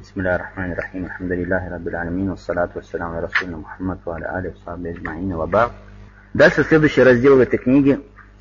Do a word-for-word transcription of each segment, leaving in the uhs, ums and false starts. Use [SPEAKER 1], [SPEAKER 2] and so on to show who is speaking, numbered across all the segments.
[SPEAKER 1] Бисмиллахи рахмани рахим, алхамдулиллахи раббил алямин, вассалату вассаляму аля расулина Мухаммад ва аля алихи ва сахбихи аджмаин ва ба'д. Дальше следующий раздел в этой книге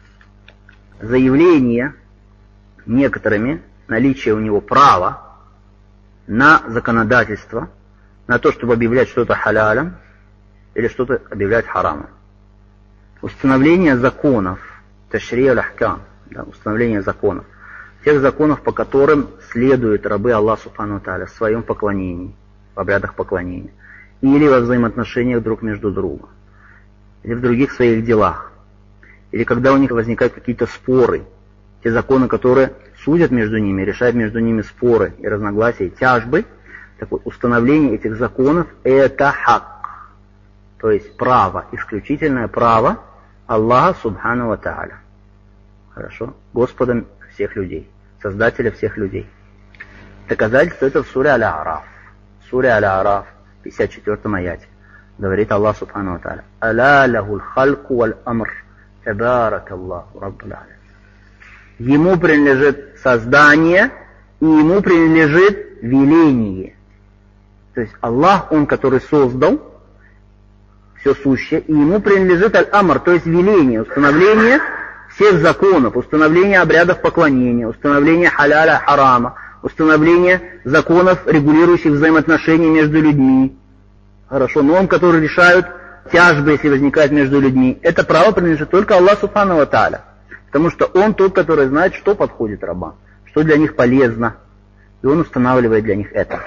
[SPEAKER 1] — заявление некоторыми наличия у него права на законодательство, на то, чтобы объявлять что-то халялем или что-то объявлять харамом. Установление законов, ташри' аль-ахкам, да, установление законов, тех законов, по которым следуют рабы Аллаха Субхану ва Тааля в своем поклонении, в обрядах поклонения, или во взаимоотношениях друг между другом, или в других своих делах, или когда у них возникают какие-то споры, те законы, которые судят между ними, решают между ними споры и разногласия, и тяжбы. Так вот, установление этих законов — это хак, то есть право, исключительное право Аллаха Субхану ва Тааля. Хорошо? Господом всех людей, Создателя всех людей. Доказательство это в суре Аль-А'раф. В суре Аль-А'раф, в пятьдесят четвёртом аяте, говорит Аллах Субхану ва Тааля: «Аля лахул хальку валь амр, табаракаллаху раббул алямин». Ему принадлежит создание, и ему принадлежит веление. То есть Аллах, Он, который создал все сущее, и ему принадлежит аль-амр, то есть веление, установление всех законов, установление обрядов поклонения, установление халяля, харама, установление законов, регулирующих взаимоотношения между людьми. Хорошо, норм, которые решают тяжбы, если возникают между людьми. Это право принадлежит только Аллаху Субхану ва Тааля, потому что Он тот, который знает, что подходит рабам, что для них полезно, и Он устанавливает для них это.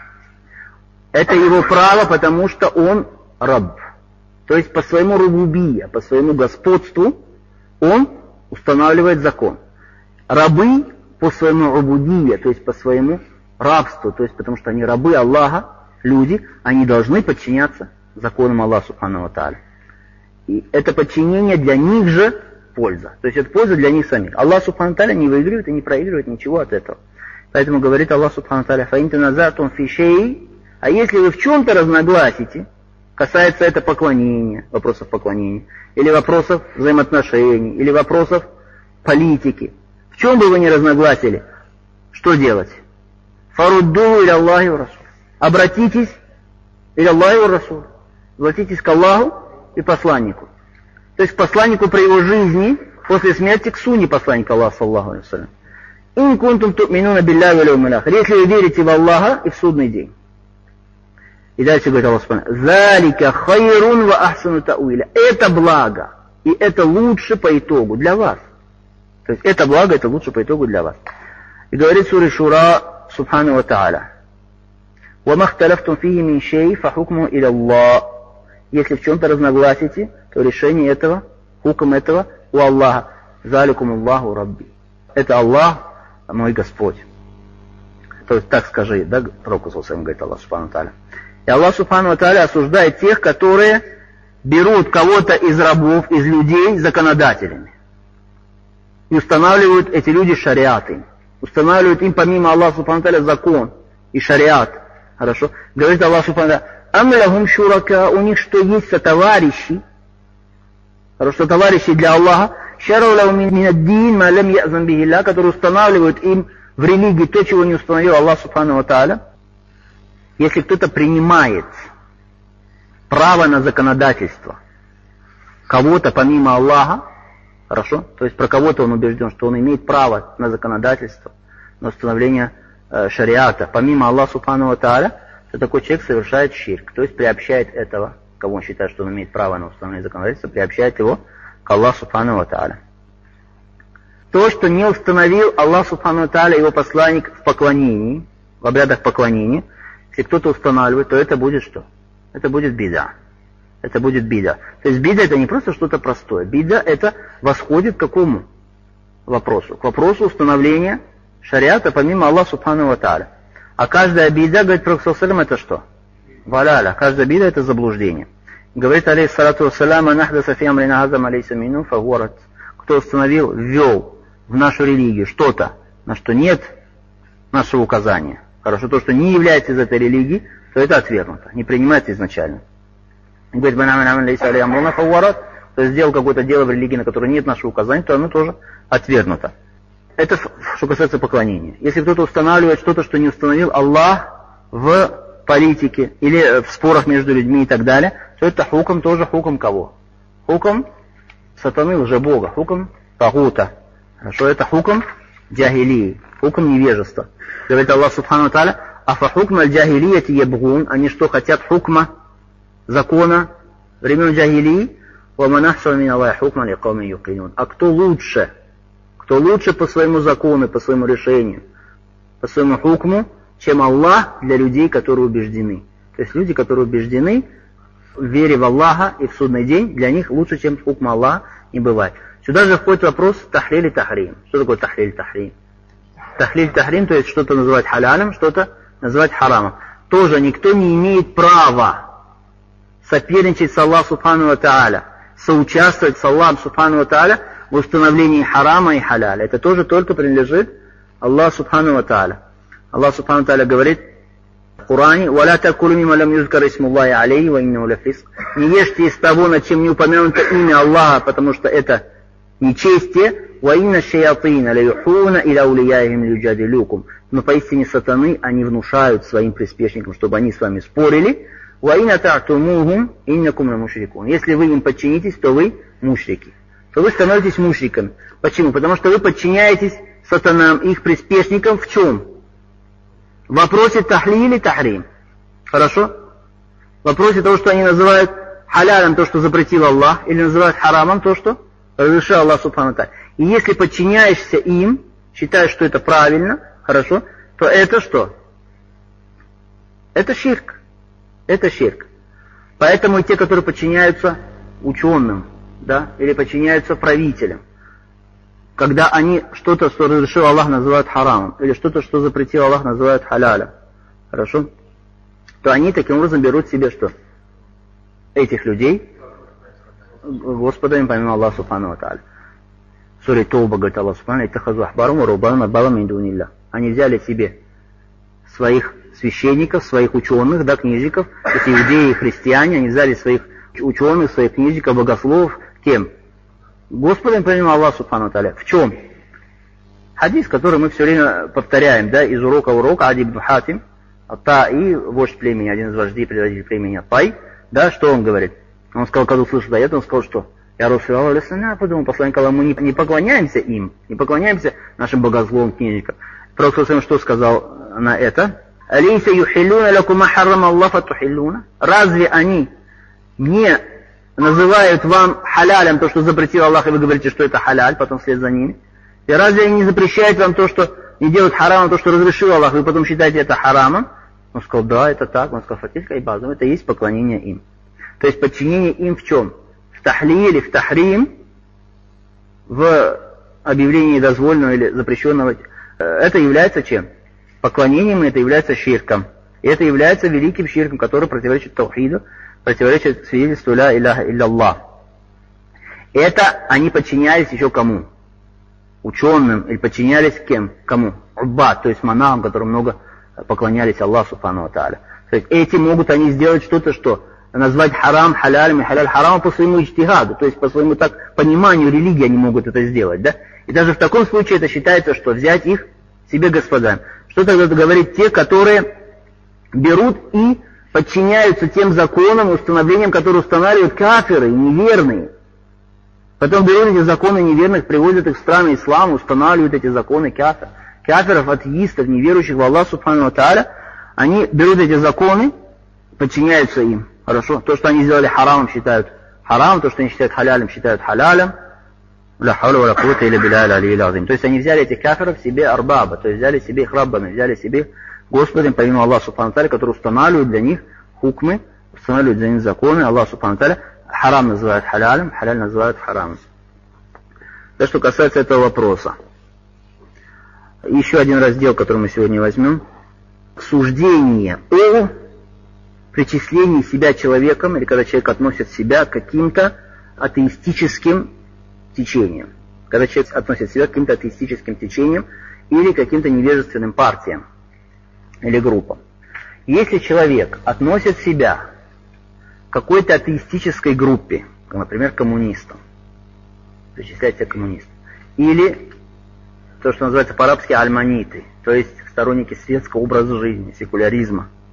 [SPEAKER 1] Это Его право, потому что Он раб. То есть по своему рубубия, по своему господству Он устанавливает закон. Рабы по своему рубубия, то есть по своему рабству, то есть потому что они рабы Аллаха, люди, они должны подчиняться законам Аллаха Субхану ва Тааля. И это подчинение для них же польза. То есть это польза для них самих. Аллах Субхану ва Тааля не выигрывает и не проигрывает ничего от этого. Поэтому говорит Аллах Субхану ва Тааля: «Фа ин таназатум фи шей». А если вы в чем-то разногласите, касается это поклонения, вопросов поклонения, или вопросов взаимоотношений, или вопросов политики, в чем бы вы ни разногласили, что делать? Фарудду иля Аллахи ва Расул. Обратитесь иля Аллахи ва Расул. Обратитесь к Аллаху и посланнику. То есть к посланнику при его жизни, после смерти к сунне посланника Аллаха, саллаху алейхи ва саллям. Ин кунтум ту'минуна билляхи валь яумил ахир. Если вы верите в Аллаха и в судный день. И дальше говорит Аллах Субхану: «Залика хайрун ва ахсану тауиля». Это благо, и это лучше по итогу для вас. То есть это благо, это лучше по итогу для вас. И говорит сура Шура Субхану ва Тааля: «Ва махталафтум фихи мин шей фа хукму иля Аллах». Если в чем-то разногласите, то решение этого, хукм этого у Аллаха. «Заликум Аллаху Рабби». Это Аллах, мой Господь. То есть так скажи, да, пророку саллаллаху, говорит Аллах Субхану ва Тааля. И Аллах Субхану ва Тааля осуждает тех, которые берут кого-то из рабов, из людей законодателями. И устанавливают эти люди шариаты. Устанавливают им помимо Аллаха Субхану ва Тааля закон и шариат. Хорошо? Говорит Аллах Субхану ва Тааля: «Ам лахум шурака». У них что есть сотоварищи. Хорошо, товарищи для Аллаха. Шарау лахум мин ад-дин ма лам я'зан бихи Аллах, которые устанавливают им в религии то, чего не установил Аллах Субхану ва Тааля. Если кто-то принимает право на законодательство кого-то помимо Аллаха, хорошо, то есть про кого-то он убежден, что он имеет право на законодательство, на установление э, шариата помимо Аллаха Субхану ва Тааля, то такой человек совершает ширк, то есть приобщает этого, кого он считает, что он имеет право на установление законодательства, приобщает его к Аллаху Субхану ва Тааля. То, что не установил Аллах Субхану ва Тааля, его посланник в поклонении, в обрядах поклонения, если кто-то устанавливает, то это будет что? Это будет бида. Это будет бида. То есть бида — это не просто что-то простое. Бида — это восходит к какому вопросу? К вопросу установления шариата помимо Аллаха Субхану ва Тааля. А каждая бида, говорит пророк саллаллаху алейхи ва саллям, это что? Валяля. Каждая бида — это заблуждение. Говорит алейхиссалату вассалям: «Анахдаса фи амрина хаза ма лейса минху фахуа рад». Кто установил, ввел в нашу религию что-то, на что нет нашего указания. Хорошо, то, что не является из этой религии, то это отвергнуто, не принимается изначально. Говорит: то есть сделал какое-то дело в религии, на которое нет нашего указания, то оно тоже отвергнуто. Это что касается поклонения. Если кто-то устанавливает что-то, что не установил Аллах, в политике или в спорах между людьми и так далее, то это хукм тоже хукм кого? Хукм сатаны, лжебога, хукм тагута. Хорошо, это хукм джахилии, хукм невежества. Говорит Аллах Субхану ва Тааля: афа хукм аль-джахилияти ябгун, они что, хотят хукма, закона времен джахилии? Ва ман ахсана мин Аллахи хукман ликауми юкинун. А кто лучше? Кто лучше по своему закону, по своему решению, по своему хукму, чем Аллах для людей, которые убеждены. То есть люди, которые убеждены в вере в Аллаха и в судный день, для них лучше, чем хукм Аллаха, не бывает. Сюда же входит вопрос тахлиль и тахрим. Что такое тахлиль и тахрим? Тахлиль и тахрим, то есть что-то называть халялем, что-то называть харамом. Тоже никто не имеет права соперничать с Аллахом Субхану ва Тааля, соучаствовать с Аллахом Субхану ва Тааля в установлении харама и халяля. Это тоже только принадлежит Аллаху Субхану ва Тааля. Аллах Субхану ва Тааля говорит в Коране: «Валя такулу мимма лам юзкар исмуллахи алейхи ва иннаху лафиск». Не ешьте из того, над чем не упомянуто имя Аллаха, потому что это нечестие. «Ва инна шаятина ла юхуна иля улияихим лиюджадилюкум». Но поистине сатаны, они внушают своим приспешникам, чтобы они с вами спорили. «Ва инна та'тумухум иннакум ла мушрикун». Если вы им подчинитесь, то вы мушрики. То вы становитесь мушриками. Почему? Потому что вы подчиняетесь сатанам, их приспешникам в чем? В вопросе тахли или тахрим. Хорошо? В вопросе того, что они называют халялем, то, что запретил Аллах, или называют харамом, то, что разрешил Аллах Субхану ва Тааля. И если подчиняешься им, считаешь, что это правильно, хорошо, то это что? Это ширк. Это ширк. Поэтому и те, которые подчиняются ученым, да, или подчиняются правителям, когда они что-то, что разрешил Аллах, называют харамом, или что-то, что запретил Аллах, называют халялем, хорошо, то они таким образом берут себе что? Этих людей Господом помимо Аллаха Субхану ва Тааля. В суре Тауба говорит Аллах Субхану: «Иттахазу ахбарум ва руббанум арбабам мин дуниллах». Они взяли себе своих священников, своих ученых, да, книжников, эти иудеи и христиане, они взяли своих ученых, своих книжников, богословов, кем? Господом помимо Аллаха Субхану ва Тааля. В чем? Хадис, который мы все время повторяем, да, из урока в урок, Ади ибн Хатим, Ат-Таи, вождь племени, один из вождей, предводитель племени Ат-Тай, да, что он говорит? Он сказал, когда услышал аят, он сказал, что я Расулаллах алейхиссалям, подумал, посланник Аллаха, мы не, не поклоняемся им, не поклоняемся нашим богословам, книжникам. Пророк что сказал на это? Алейса юхиллуна лакума харрама Аллах фатухиллуна. Разве они не называют вам халялем то, что запретил Аллах, и вы говорите, что это халяль, потом вслед за ними? И разве они не запрещают вам то, что не делают харамом, то, что разрешил Аллах, вы потом считаете это харамом? Он сказал, да, это так. Он сказал, фатилька и базу, это есть поклонение им. То есть подчинение им в чем? В тахли или в тахрим, в объявлении дозволенного или запрещенного. Это является чем? Поклонением, и это является ширком. И это является великим ширком, который противоречит таухиду, противоречит свидетельству ля иляха илля-Аллах. Это они подчинялись еще кому? Ученым, или подчинялись кем? Кому? Уббад, то есть монахам, которые много поклонялись Аллаху Субхану ва Тааля. То есть эти могут они сделать что-то, что назвать харам халялем и халяль харамом по своему иджтигаду, то есть по своему так пониманию религии они могут это сделать, да? И даже в таком случае это считается, что взять их себе господами. Что тогда говорит те, которые берут и подчиняются тем законам и установлениям, которые устанавливают кафиры и неверные. Потом берут эти законы неверных, приводят их в страны ислама, устанавливают эти законы кафир. Кафиров, атеистов, неверующих в Аллах Субхану ва Тааля, они берут эти законы, подчиняются им. Хорошо? То, что они сделали харамом, считают харам, то, что они считают халялем, считают халялем. Ля хауля ва ля куввата илля билляхи аль-алиyyил азим. То есть они взяли этих кафиров себе арбаба, то есть взяли себе их раббами, взяли себе Господом, помимо Аллаха Субхану ва Тааля, который устанавливает для них хукмы, устанавливает для них законы. Аллах Субхану ва Тааля харам называют халялем, халяль называют харамом. То, что касается этого вопроса. Еще один раздел, который мы сегодня возьмем. Суждение о причислении себя человеком, или когда человек относит себя к каким-то атеистическим течениям. Когда человек относит себя к каким-то атеистическим течениям или каким-то невежественным партиям или группам. Если человек относит себя к какой-то атеистической группе, например, коммунистам, причисляет себя к коммунистам, или то, что называется по-арабски альманиты, то есть сторонники светского образа жизни, секуляризма,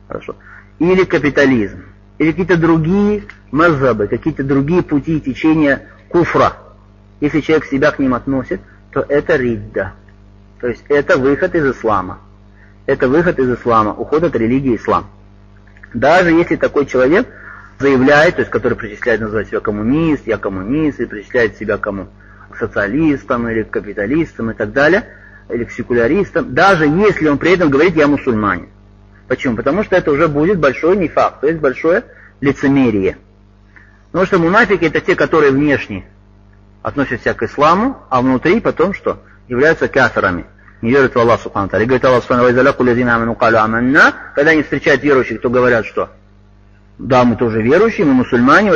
[SPEAKER 1] Хорошо. Или капитализм, или какие-то другие мазхабы, какие-то другие пути и течения куфра. Если человек себя к ним относит, то это ридда. То есть это выход из ислама. Это выход из ислама, уход от религии ислам. Даже если такой человек заявляет, то есть который причисляет, называет себя коммунист, я коммунист, или причисляет себя кому? К социалистам, или к капиталистам и так далее, или к секуляристам, даже если он при этом говорит, я мусульманин. Почему? Потому что это уже будет большой нифак, то есть большое лицемерие. Потому что мунафики это те, которые внешне относятся к исламу, а внутри потом что? Являются кафирами. Не верят в Аллах Субхану Тааля. И говорит Аллах Субхану Тааля, когда они встречают верующих, то говорят, что да, мы тоже верующие, мы мусульмане,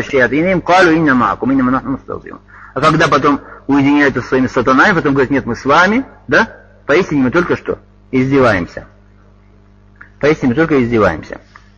[SPEAKER 1] а когда потом уединяются со своими сатанами, потом говорят, нет, мы с вами, да, поистине мы только что издеваемся. Поистине мы только издеваемся.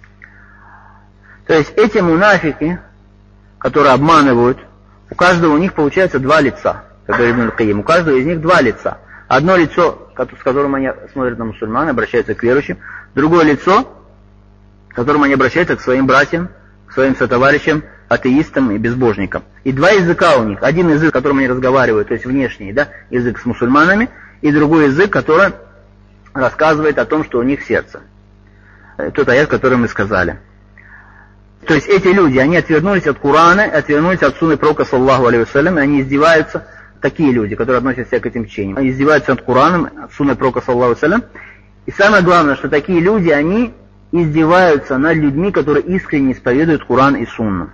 [SPEAKER 1] То есть эти мунафики, которые обманывают, у каждого у них получается два лица, как говорит Ибн аль-Кайим, у каждого из них два лица. Одно лицо, с которым они смотрят на мусульман, обращаются к верующим, другое лицо, к которым они обращаются к своим братьям, к своим сотоварищам, атеистам и безбожникам. И два языка у них. Один язык, которым они разговаривают, то есть внешний, да, язык с мусульманами, и другой язык, который рассказывает о том, что у них в сердце. Тот аят, который мы сказали. То есть эти люди, они отвернулись от Корана, отвернулись от сунны пророка, саллаллаху алейхи вассалям, и они издеваются, такие люди, которые относятся к этим течениям, они издеваются над Кораном, от сунны пророка, саллаллаху алейхи вассалям. И самое главное, что такие люди, они издеваются над людьми, которые искренне исповедуют Коран и сунну.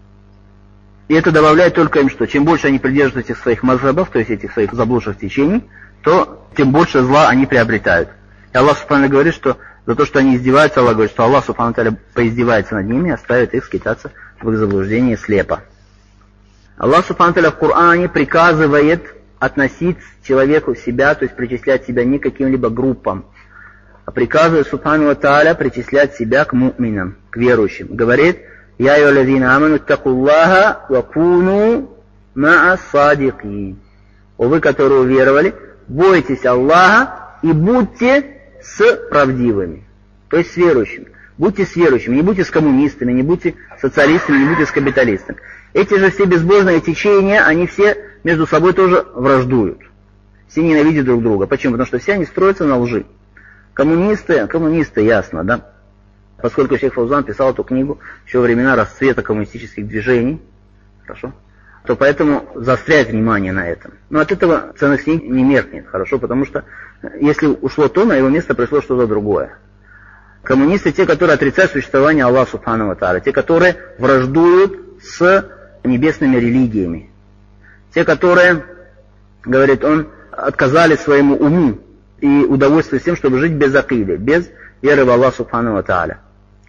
[SPEAKER 1] И это добавляет только им, что чем больше они придерживаются этих своих мазхабов, то есть этих своих заблудших течений, то тем больше зла они приобретают. И Аллах Субхану говорит, что за то, что они издеваются, Аллах говорит, что Аллах Субхану Тааля поиздевается над ними и оставит их скитаться в их заблуждении слепо. Аллах Субхану Тааля в Коране приказывает относить человеку себя, то есть причислять себя не к каким-либо группам, а приказывает Субхану Тааля причислять себя к му'минам, к верующим. Говорит, «Я айюхаллазина аману аттакуллаха ва куну ма'а садикин». О вы, которые уверовали, бойтесь Аллаха и будьте с правдивыми, то есть с верующими. Будьте с верующими, не будьте с коммунистами, не будьте социалистами, не будьте с капиталистами. Эти же все безбожные течения, они все между собой тоже враждуют. Все ненавидят друг друга. Почему? Потому что все они строятся на лжи. Коммунисты, коммунисты, ясно, да? Поскольку шейх Фаузан писал эту книгу еще во времена расцвета коммунистических движений, хорошо, то поэтому заостряет внимание на этом. Но от этого ценность книг не меркнет, хорошо, потому что если ушло то, на его место пришло что-то другое. Коммунисты те, которые отрицают существование Аллаха Субхану ва Тааля, те, которые враждуют с небесными религиями, те, которые, говорит он, отказали своему уму и удовольствуются тем, чтобы жить без акиды, без веры в Аллаха Субхану ва Тааля.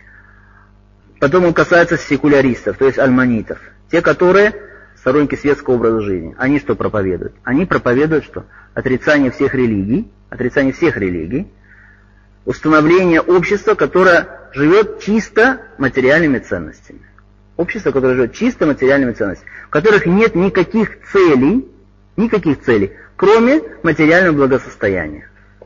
[SPEAKER 1] Потом он касается секуляристов, то есть альманитов, те, которые сторонники светского образа жизни. Они что проповедуют? Они проповедуют что? Отрицание всех религий, отрицание всех религий, установление общества, которое живет чисто материальными ценностями. Общество, которое живет чисто материальными ценностями, в которых нет никаких целей, никаких целей, кроме материального благосостояния.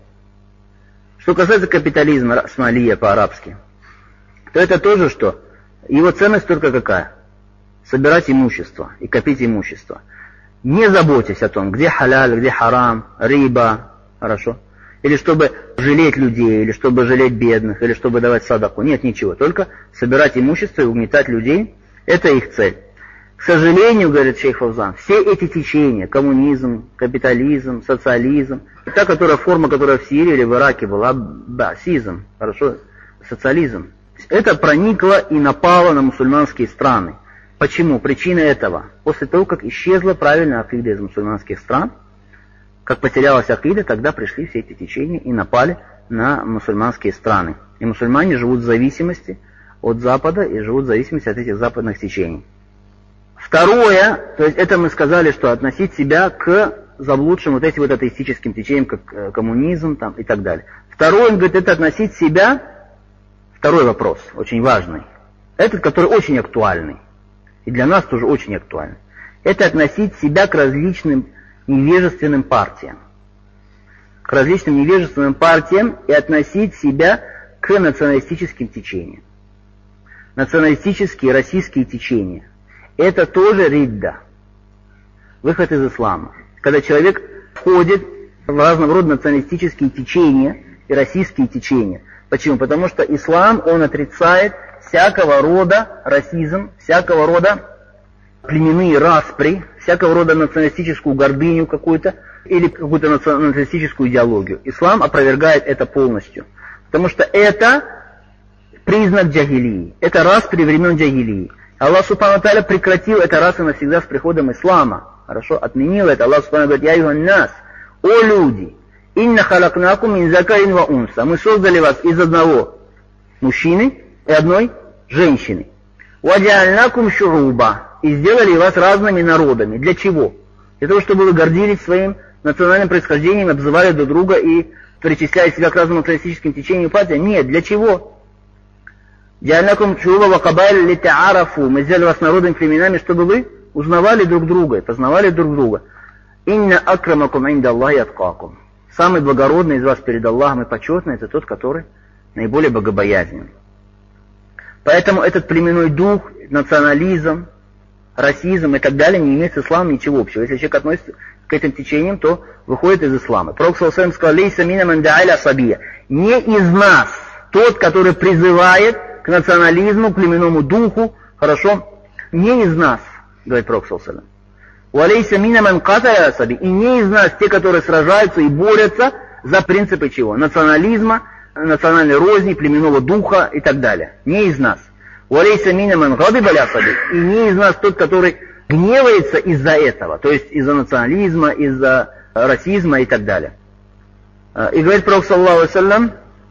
[SPEAKER 1] Что касается капитализма, расмалия по-арабски, то это тоже что? Его ценность только какая? Собирать имущество и копить имущество. Не заботьтесь о том, где халяль, где харам, риба, хорошо? Или чтобы жалеть людей, или чтобы жалеть бедных, или чтобы давать садаку. Нет, ничего. Только собирать имущество и угнетать людей. Это их цель. К сожалению, говорит шейх Фаузан, все эти течения, коммунизм, капитализм, социализм, та которая форма, которая в Сирии или в Ираке была, басизм, хорошо, социализм, это проникло и напало на мусульманские страны. Почему? Причина этого. После того, как исчезла правильная акида из мусульманских стран, как потерялась акида, тогда пришли все эти течения и напали на мусульманские страны. И мусульмане живут в зависимости от Запада и живут в зависимости от этих западных течений. Второе, то есть это мы сказали, что относить себя к заблудшим вот этим вот атеистическим течениям, как коммунизм там, и так далее. Второе, он говорит, это относить себя, второй вопрос, очень важный, этот, который очень актуальный, и для нас тоже очень актуальный, это относить себя к различным невежественным партиям. К различным невежественным партиям и относить себя к националистическим течениям. Националистические российские течения – это тоже ридда, выход из ислама. Когда человек входит в разного рода националистические течения и российские течения. Почему? Потому что ислам, он отрицает всякого рода расизм, всякого рода племенные распри, всякого рода националистическую гордыню какую-то или какую-то националистическую идеологию. Ислам опровергает это полностью. Потому что это признак джахилии. Это распри времен джахилии. Аллах Субхану Тааля прекратил это раз и навсегда с приходом ислама. Хорошо? Отменил это. Аллах Субхану говорит: «Я юхан нас, о люди, инна халакнакум мин закарин ва унса». Мы создали вас из одного мужчины и одной женщины. «Ваджаальнакум шуруба». И сделали вас разными народами. Для чего? Для того, чтобы вы гордились своим национальным происхождением, обзывали друг друга и причисляли себя к разным националистическим течениям и партиям. Нет, для чего? «Джаальнакум шуруба ва кабайль литаарафу». Мы сделали вас народами, племенами, чтобы вы узнавали друг друга и познавали друг друга. «Инна акрамакум инда Аллахи аткакум». Самый благородный из вас перед Аллахом и почетный — это тот, который наиболее богобоязнен. Поэтому этот племенной дух, национализм, расизм и так далее не имеет с исламом ничего общего. Если человек относится к этим течениям, то выходит из ислама. Пророк саллаллаху алейхи ва саллям сказал: «Лейса мина ман да'аля сабия». Не из нас тот, который призывает к национализму, к племенному духу, хорошо? Не из нас, говорит Пророк саллаллаху алейхи ва саллям. «Валейса мина ман каталя саби». И не из нас те, которые сражаются и борются за принципы чего? Национализма, национальной розни, племенного духа и так далее. Не из нас. «Валейса мина ман гадиба ля саби». И не из нас тот, который гневается из-за этого, то есть из-за национализма, из-за расизма и так далее. И говорит Пророк саллаллаху алейхи ва саллям: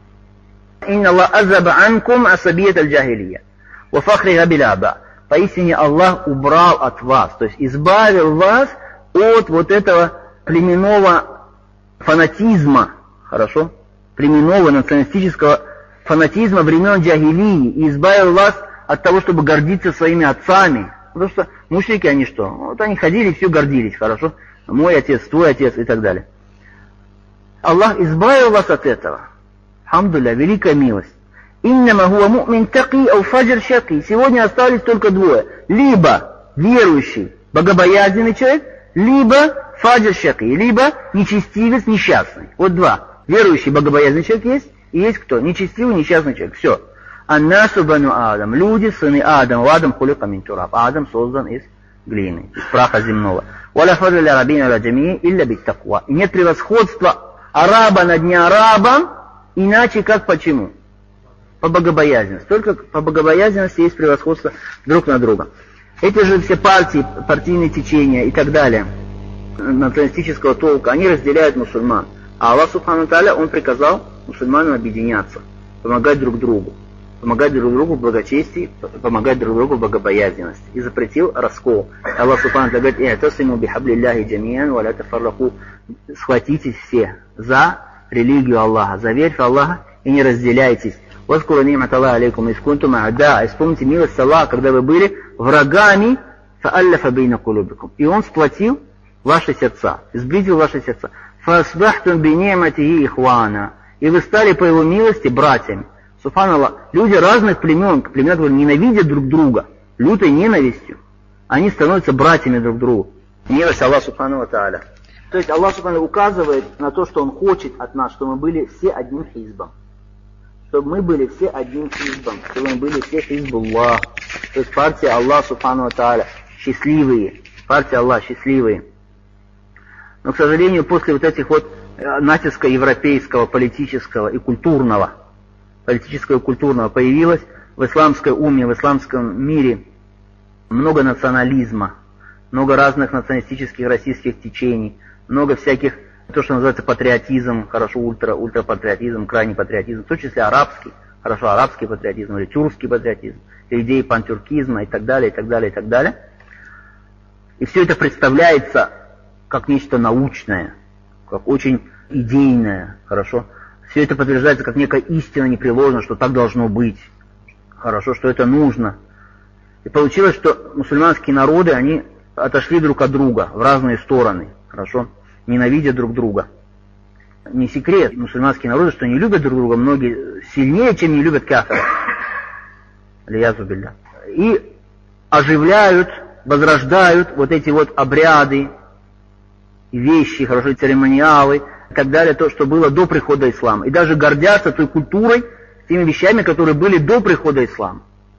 [SPEAKER 1] «Инна Аллах азаба анкум асабият аль-джахилия, ва фахриха биляба». Поистине Аллах убрал от вас, то есть избавил вас от вот этого племенного фанатизма, хорошо? Племенного националистического фанатизма времен джахилии, и избавил вас от того, чтобы гордиться своими отцами. Потому что мушрики, они что? Вот они ходили, все гордились, хорошо? Мой отец, твой отец и так далее. Аллах избавил вас от этого. Хамдулля, великая милость. «Иннама хуа му'мин таки ау фаджр шаки». Сегодня остались только двое. Либо верующий, богобоязненный человек, либо фаджр шаки, либо нечестивец, несчастный. Вот два. Верующий, богобоязненный человек есть, и есть кто? Нечестивый, несчастный человек. Все. Аннасу бану Адам. Люди, сыны Адама. Адам хулика мин тураб. Адам создан из глины, из праха земного. «Валя фаджр ля рабина ля джамии илля бит таква». И нет превосходства араба над неарабом, иначе как почему? По богобоязненности. Только по богобоязненности есть превосходство друг на друга. Эти же все партии, партийные течения и так далее, националистического толка, они разделяют мусульман. А Аллах Субхану Тааля, Он приказал мусульманам объединяться, помогать друг другу, помогать друг другу в благочестии, помогать друг другу в богобоязненности. И запретил раскол. Аллах Субхану Тааля говорит: «И'тасиму бихаблиллахи джамиан ва ля тафарраку». Схватитесь все за религию Аллаха, за верь в Аллаха и не разделяйтесь. «Васкуру ни'мат Аллахи алейкум из кунтум а'да». Вспомните милость Аллаха, когда вы были врагами, фа'аллафа бейна кулубикум. И Он сплотил ваши сердца, сблизил ваши сердца. «Фасбахтум би ни'матихи ихвана». И вы стали по Его милости братьями. Субханаллах, люди разных племен, племена, которые ненавидят друг друга, лютой ненавистью, они становятся братьями друг другу. Милость Аллаха Субхану ва Тааля. То есть Аллах Субхану указывает на то, что Он хочет от нас, чтобы мы были все одним хизбом. Чтобы мы были все одним хизбом, чтобы мы были все хизбуллах. То есть партия Аллах Субхану ва Тааля, счастливые, партия Аллах, счастливые. Но, к сожалению, после вот этих вот натиска европейского, политического и культурного, политического и культурного появилось в исламской уме, в исламском мире много национализма, много разных националистических российских течений, много всяких, то, что называется патриотизм, хорошо, ультра, ультрапатриотизм, крайний патриотизм, в том числе арабский, хорошо, арабский патриотизм или тюркский патриотизм, идеи пантюркизма и так далее, и так далее, и так далее. И все это представляется как нечто научное, как очень идейное, хорошо. Все это подтверждается как некая истина непреложная, что так должно быть, хорошо, что это нужно. И получилось, что мусульманские народы, они отошли друг от друга в разные стороны, хорошо, ненавидя друг друга. Не секрет мусульманские народы, что не любят друг друга многие сильнее, чем не любят кафиров. Лиязу билля. И оживляют, возрождают вот эти вот обряды, вещи, хорошо, церемониалы и так далее, то, что было до прихода ислама. И даже гордятся той культурой, теми вещами, которые были до прихода ислама.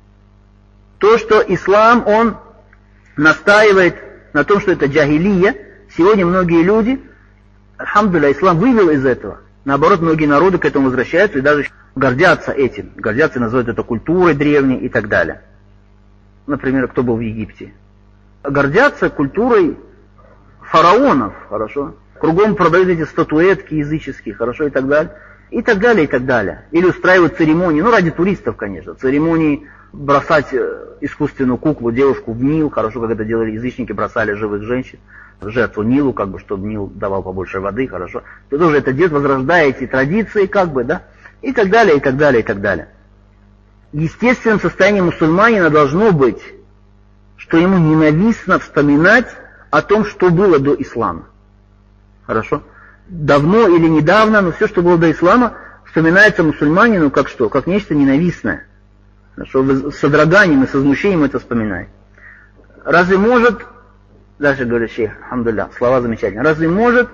[SPEAKER 1] То, что ислам, он настаивает на том, что это джахилия, сегодня многие люди, альхамдулилля, ислам вывел из этого. Наоборот, многие народы к этому возвращаются и даже гордятся этим. Гордятся и называют это культурой древней и так далее. Например, кто был в Египте. Гордятся культурой фараонов, хорошо. Кругом продают эти статуэтки языческие, хорошо, и так далее. И так далее, и так далее. Или устраивают церемонии, ну ради туристов, конечно, церемонии бросать искусственную куклу, девушку в Нил, хорошо, как это делали язычники, бросали живых женщин в жертву Нилу, как бы, чтобы Нил давал побольше воды, хорошо. То тоже это делает, возрождая эти традиции, как бы, да, и так далее, и так далее, и так далее. Естественным состоянием мусульманина должно быть, что ему ненавистно вспоминать о том, что было до ислама. Хорошо? Давно или недавно, но все, что было до ислама, вспоминается мусульманину как что? Как нечто ненавистное. Хорошо? С содроганием и со возмущением это вспоминает. Разве может, дальше говорит шейх, алхамдулилля, слова замечательные, разве может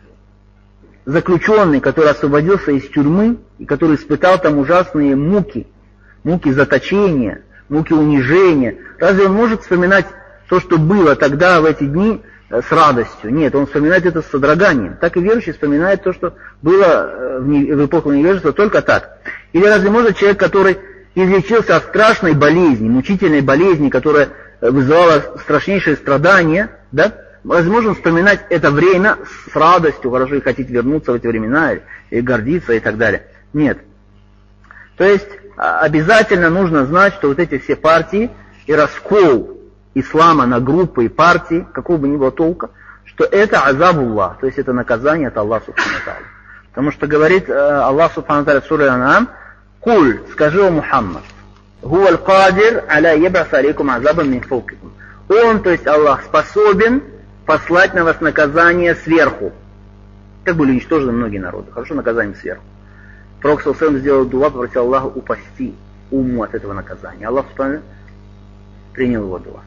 [SPEAKER 1] заключенный, который освободился из тюрьмы и который испытал там ужасные муки, муки заточения, муки унижения, разве он может вспоминать то, что было тогда, в эти дни, с радостью? Нет, он вспоминает это с содроганием. Так и верующий вспоминает то, что было в, не, в эпоху невежества, только так. Или разве может человек, который излечился от страшной болезни, мучительной болезни, которая вызывала страшнейшие страдания, да, разве можно вспоминать это время с радостью, хорошо, и хотеть вернуться в эти времена, или, или гордиться и так далее? Нет. То есть обязательно нужно знать, что вот эти все партии и раскол ислама на группы и партии, какого бы ни было толка, что это азабуллах, то есть это наказание от Аллаха субхану ва тааля. Потому что говорит Аллах субхану ва тааля в суре Ан'ам: «Куль, скажи, о Мухаммад, хуа аль-кадир аля яб'ас алейкум азабан мин фавкикум». Он, то есть Аллах, способен послать на вас наказание сверху. Как были уничтожены многие народы. Хорошо, наказанием сверху. Пророк саллаллаху алейхи ва саллям сделал дуа, попросил Аллаха упасти уму от этого наказания. Аллах субхану принял его дуа.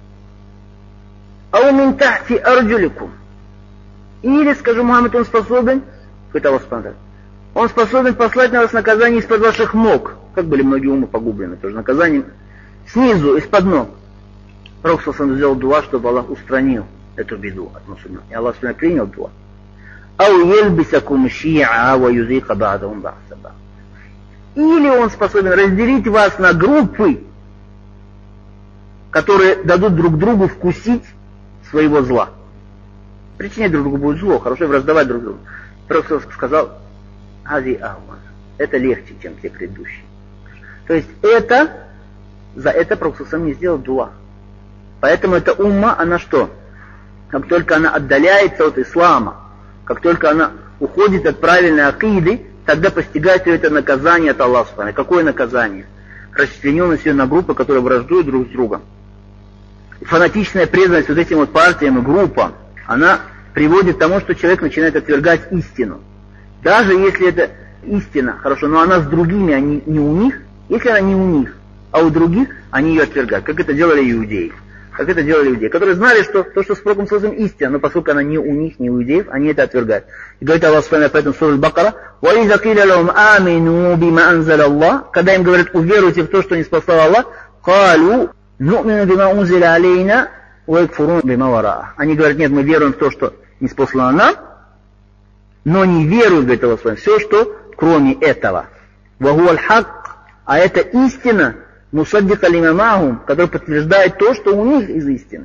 [SPEAKER 1] «Ау мин тахти арджуликум». Или, скажу Мухаммад, он способен, говорит Аллах субхану, он способен послать на вас наказание из-под ваших ног. Как были многие умы погублены, тоже наказанием снизу, из-под ног. Пророк саллаллаху алейхи ва саллям сделал дуа, чтобы Аллах устранил эту беду от мусульман. И Аллах субхану принял дуа. «Ау ельбисакум ши'a ва юзика ба'дахум ба'са ба'д». Или он способен разделить вас на группы, которые дадут друг другу вкусить своего зла. Причинять друг другу будет зло, хорошо, и враждовать друг другу. Пророк сказал: «Ази ахван». Это легче, чем те предыдущие. То есть это, за это Пророк сам не сделал дуа. Поэтому эта умма, она что? Как только она отдаляется от ислама, как только она уходит от правильной акиды, тогда постигает ее это наказание от Аллаха. Какое наказание? Расчлененность ее на группы, которые враждуют друг с другом. Фанатичная преданность вот этим вот партиям и группам, она приводит к тому, что человек начинает отвергать истину. Даже если это истина, хорошо, но она с другими, а не, не у них. Если она не у них, а у других, они ее отвергают. Как это делали иудеи. Как это делали иудеи, которые знали, что то, что с Пророком саллаллаху алейхи ва саллям истина, но поскольку она не у них, не у иудеев, они это отвергают. И говорит Аллах субхану ва тааля в суре Аль-Бакара: «Ваиза киля лахум амину бима анзаля Аллах». Когда им говорят: уверуйте в то, что не спасал Аллах, «Калу ну'мину бима унзиля алейна ва якфурун бима вара'а». Они говорят: нет, мы веруем в то, что не спаслано нам, но не веруют, говорит Аллах субхану ва тааля, все, что кроме этого. «Ва хуа аль-хак», а это истина, мусаддика лима махум, который подтверждает то, что у них из истины.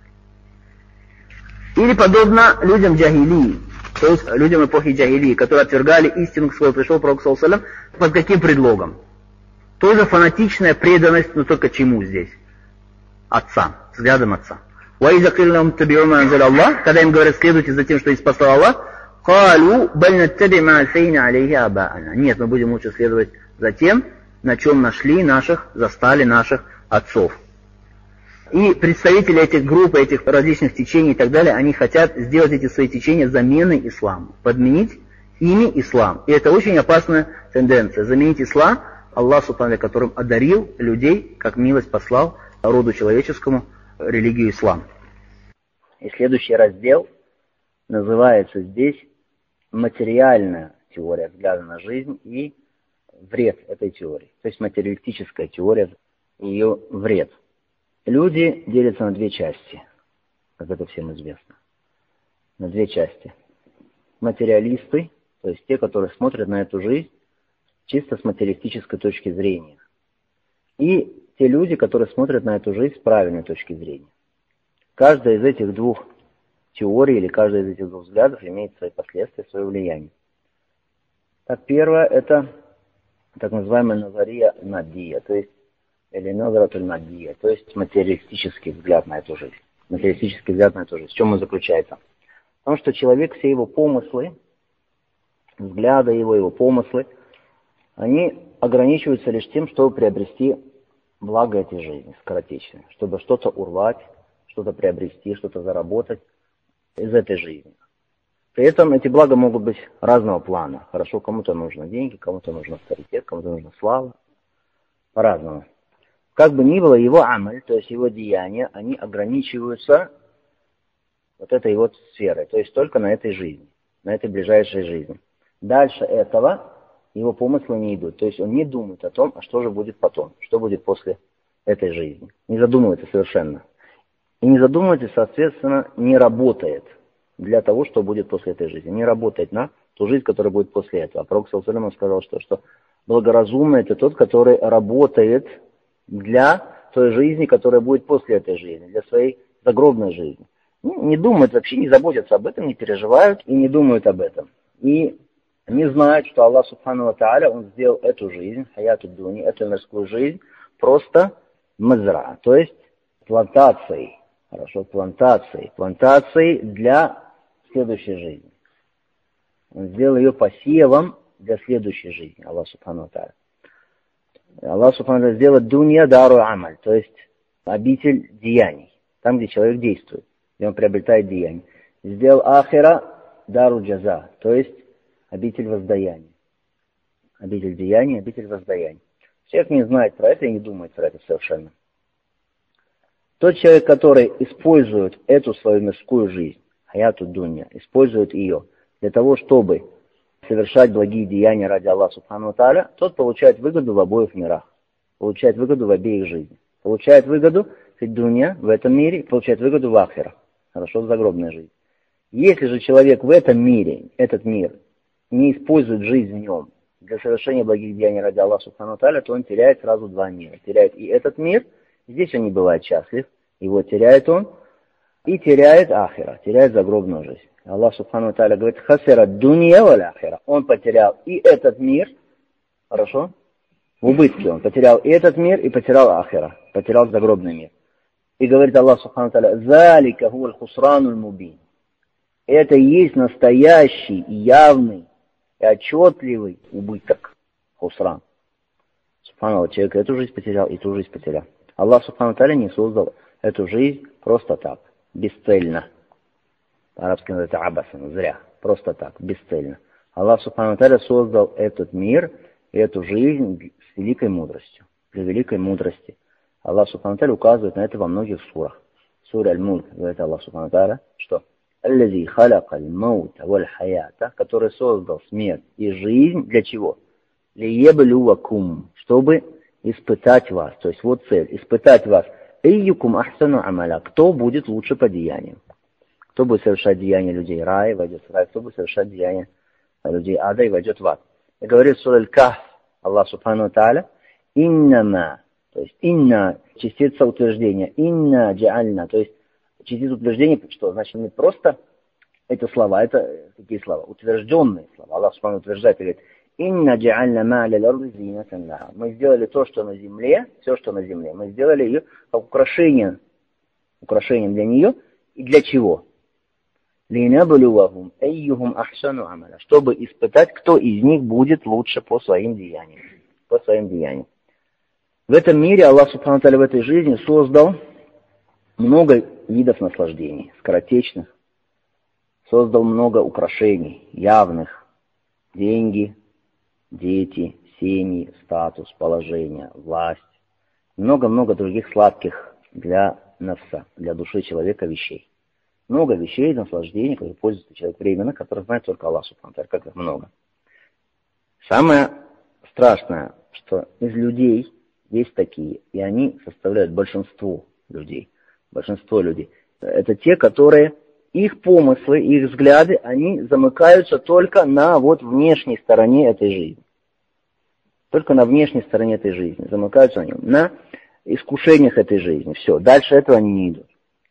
[SPEAKER 1] Или подобно людям джахилии, то есть людям эпохи джахилии, которые отвергали истину, к которой пришел Пророк саллаллаху алейхи ва саллям, под каким предлогом? Тоже фанатичная преданность, но только чему здесь? Отцам, взглядом отца. وَإِذَا قِيلَ لَهُمُ اتَّبِعُوا مَا أَنزَلَ اللَّهُ, когда им говорят: следуйте за тем, что испасал Аллах, قَالُوا بَلْ نَتَّبِعْ مَا أَلْفَيْنَا عَلَيْهِ آبَاءَنَا. Нет, мы будем лучше следовать за тем, на чем нашли наших, застали наших отцов. И представители этих групп, этих различных течений и так далее, они хотят сделать эти свои течения заменой исламу, подменить ими ислам. И это очень опасная тенденция. Заменить ислам, Аллах Субхану, которым одарил людей, как милость послал роду человеческому, религию ислам. И следующий раздел называется здесь материальная теория взгляда на жизнь и вред этой теории. То есть материалистическая теория и ее вред. Люди делятся на две части, как это всем известно. На две части. Материалисты, то есть те, которые смотрят на эту жизнь чисто с материалистической точки зрения. И те люди, которые смотрят на эту жизнь с правильной точки зрения. Каждая из этих двух теорий или каждая из этих двух взглядов имеет свои последствия, свое влияние. Так, первое это так называемая назария надия, то есть или назаратуль надия, то есть материалистический взгляд на эту жизнь. Материалистический взгляд на эту жизнь. В чем он заключается? В том, что человек, все его помыслы, взгляды его, его помыслы, они ограничиваются лишь тем, чтобы приобрести благо этой жизни, скоротечное, чтобы что-то урвать, что-то приобрести, что-то заработать из этой жизни. При этом эти блага могут быть разного плана. Хорошо, кому-то нужны деньги, кому-то нужен авторитет, кому-то нужна слава. По-разному. Как бы ни было, его амаль, то есть его деяния, они ограничиваются вот этой вот сферой, то есть только на этой жизни, на этой ближайшей жизни. Дальше этого его помыслы не идут. То есть он не думает о том, а что же будет потом, что будет после этой жизни. Не задумывается совершенно. И не задумывается, соответственно, не работает для того, что будет после этой жизни. Не работает на ту жизнь, которая будет после этого. А Пророк саллаллаху алейхи ва саллям сказал, что, что благоразумный это тот, который работает для той жизни, которая будет после этой жизни, для своей загробной жизни. Не думают вообще, не заботятся об этом, не переживают и не думают об этом. И не знают, что Аллах Субхану ва Тааля, Он сделал эту жизнь, хаяту дуни, эту мирскую жизнь, просто мазра, то есть плантацией. Хорошо, плантацией. Плантацией для следующей жизни. Он сделал ее посевом для следующей жизни, Аллах Субхану ва Тааля. Аллах Субхану ва Тааля сделал дунья дару амаль, то есть обитель деяний, там, где человек действует, где он приобретает деяния. Сделал ахира дару джаза, то есть обитель воздаяния. Обитель деяний, обитель воздаяния. Человек не знает про это и не думает про это совершенно. Тот человек, который использует эту свою мирскую жизнь, хаяту дунья, использует ее для того, чтобы совершать благие деяния ради Аллаха Субхану ва Тааля, тот получает выгоду в обоих мирах. Получает выгоду в обеих жизнях. Получает выгоду в дунья, в этом мире, получает выгоду в ахирах. Хорошо, в загробной жизни. Если же человек в этом мире, этот мир, не использует жизнь в нем для совершения благих деяний ради Аллаха Субхану ва Тааля, то он теряет сразу два мира. Теряет и этот мир, здесь он не бывает счастлив, его теряет он, и теряет ахира, теряет загробную жизнь. Аллах Субхану ва Тааля говорит, хасира дунья валь ахира. Он потерял и этот мир, хорошо, в убытке он потерял и этот мир, и потерял ахира, потерял загробный мир. И говорит Аллах Субхану ва Тааля, залика хуаль хусранул мубин. Это и есть настоящий, явный и отчетливый убыток. Хусран. Субханаллах, человек эту жизнь потерял и ту жизнь потерял. Аллах Субхану ва Тааля не создал эту жизнь просто так, бесцельно. По-арабски называется абасан, зря, просто так, бесцельно. Аллах Субхану ва Тааля создал этот мир и эту жизнь с великой мудростью, для великой мудрости. Аллах Субхану ва Тааля указывает на это во многих сурах. Сура Аль-Мульк, говорит Аллах Субхану ва Тааля, что «Аллази халакаль маута валь хаята», который создал смерть и жизнь для чего? «Лиеблювакум», чтобы испытать вас. То есть вот цель, испытать вас. «Эйюкум ахсану амаля», кто будет лучше по деяниям. Кто будет совершать деяния людей рая, войдет в рай, кто будет совершать деяния людей ада и войдет в ад. И говорит сура Аль-Кахф, Аллах Субхану ва Тааля, «Иннама», то есть «инна», частица утверждения, «инна джаальна», то есть частица утверждения, что значит не просто это слова, это какие слова? Утвержденные слова. Аллах Субхану утверждает и говорит, «Инна джаальна ма лил-арди зинатан лаха». Мы сделали то, что на земле, все, что на земле, мы сделали ее как украшение, украшением для нее. И для чего? «Линабалювахум эйюхум ахсану амаля», чтобы испытать, кто из них будет лучше по своим деяниям. По своим деяниям. В этом мире Аллах Субхану ва Тааля в этой жизни создал много видов наслаждений, скоротечных. Создал много украшений, явных, деньги, дети, семьи, статус, положение, власть, много-много других сладких для нафса, для души человека вещей. Много вещей, наслаждений, которые пользуется человек временно, которые знает только Аллах Субхану ва Тааля, как их много. Самое страшное, что из людей есть такие, и они составляют большинство людей. Большинство людей. Это те, которые, их помыслы, их взгляды, они замыкаются только на вот внешней стороне этой жизни. Только на внешней стороне этой жизни. Замыкаются они на искушениях этой жизни. Все, дальше этого они не идут.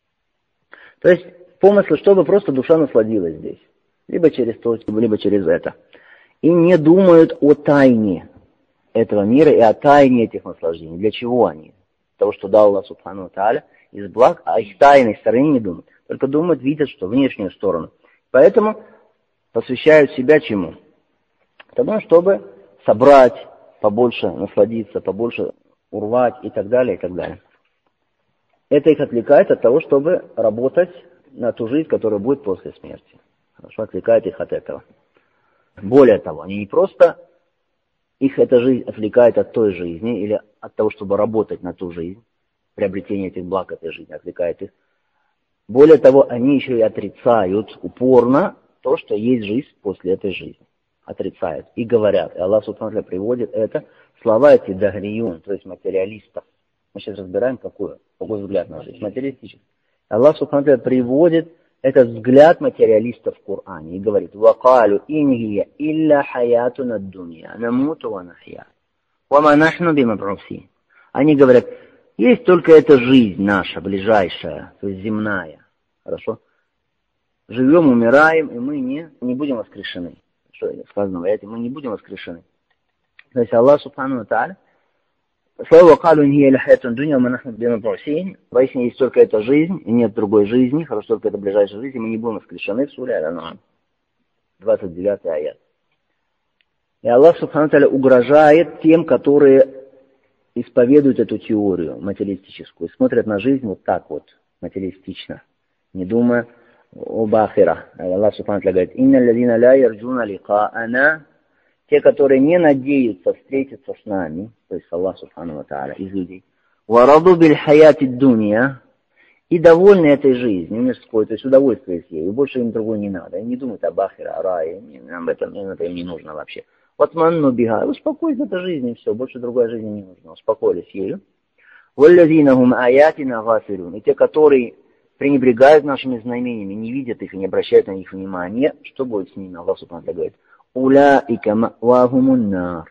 [SPEAKER 1] То есть помыслы, чтобы просто душа насладилась здесь. Либо через то, либо через это. И не думают о тайне этого мира и о тайне этих наслаждений. Для чего они? Того, что дал Аллах Субхану ва Тааля из благ, а их тайной стороне не думают. Только думают, видят, что внешнюю сторону. Поэтому посвящают себя чему? Тому, чтобы собрать побольше, насладиться, побольше урвать и так далее, и так далее. Это их отвлекает от того, чтобы работать на ту жизнь, которая будет после смерти. Хорошо, отвлекает их от этого. Более того, они не просто, их эта жизнь отвлекает от той жизни, или от того, чтобы работать на ту жизнь, приобретение этих благ этой жизни отвлекает их. Более того, они еще и отрицают упорно то, что есть жизнь после этой жизни. Отрицают и говорят. И Аллах Субхану ва Тааля приводит это слова эти дагриюн, то есть материалистов. Мы сейчас разбираем, какой, какой взгляд на жизнь. Материалистический. Аллах Субхану ва Тааля приводит этот взгляд материалистов в Коране и говорит: «Вакалю инхия илля хаятуна дунья, намуту ва нахья, ва ма нахну бимаб'усин». Они говорят, есть только эта жизнь наша, ближайшая, то есть земная. Хорошо? Живем, умираем, и мы не, не будем воскрешены. Что сказано в аяте, мы не будем воскрешены. То есть Аллах Субхану ва Тааля, слово «Калу инхия илля хаятуна дунья, ва ма нахну бимаб'усин», воистину есть только эта жизнь, и нет другой жизни, хорошо, только это ближайшая жизнь, и мы не будем воскрешены в суре Аль-Ан'ам, двадцать девятый аят. И Аллах Субхану ва Тааля угрожает тем, которые исповедуют эту теорию материалистическую, и смотрят на жизнь вот так вот, материалистично, не думая об ахирах. Аллах Субхану ва Тааля говорит: «Инна аллазина ля ярджуна ликаана», те, которые не надеются встретиться с нами, то есть Аллах Субхану ва Тааля из людей, «Вараду биль хаяти дунья», и довольны этой жизнью, мирской, то есть удовольствие с ею, больше им другой не надо. Они не думают об ахире, о рае, об этом, это им не нужно вообще. Вот манну бига, успокойтесь этой жизни, все, больше другой жизни не нужно, успокоились ею. «Валлазинахум аятина гафилун», и те, которые пренебрегают нашими знамениями, не видят их и не обращают на них внимания, что будет с ними? Аллах Субхану ва Тааля говорит: «Улаика ма'вахумун нар».